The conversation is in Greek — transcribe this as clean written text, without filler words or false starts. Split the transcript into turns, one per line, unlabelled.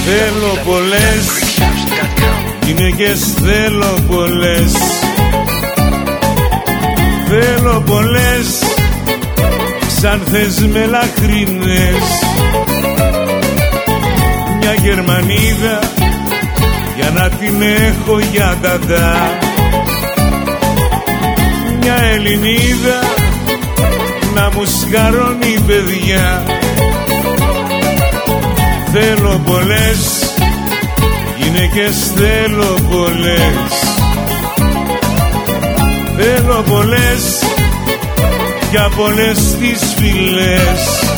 Θέλω πολλές γυναίκες, θέλω πολλές. Θέλω πολλές ξάνθες μελαχρινές. Μια Γερμανίδα για να την έχω για νταντά. Μια Ελληνίδα να μου σκαρώνει παιδιά. Θέλω πολλές γυναίκες, θέλω πολλές. Θέλω πολλές για πολλές τις φυλές.